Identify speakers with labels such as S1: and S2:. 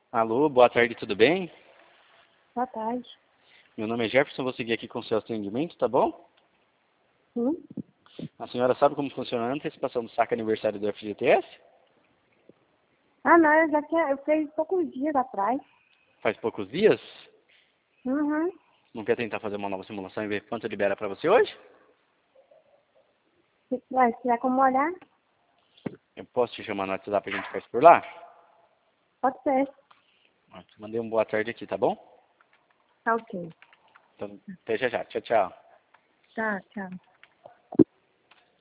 S1: Alô, boa tarde, tudo bem?
S2: Boa tarde.
S1: Meu nome é Jefferson, vou seguir aqui com o seu atendimento, tá bom?
S2: Sim?
S1: A senhora sabe como funciona a antecipação do saque aniversário do FGTS?
S2: Ah, não, eu fiz poucos dias atrás.
S1: Faz poucos dias?
S2: Uhum.
S1: Não quer tentar fazer uma nova simulação e ver quanto libera pra você hoje?
S2: Se quiser como olhar,
S1: Eu posso te chamar no WhatsApp e a gente faz por lá?
S2: pode ser.
S1: Mandei um boa tarde aqui, tá bom?
S2: Tá ok.
S1: Então, até já já. Tchau, tchau.
S2: Tá, tchau.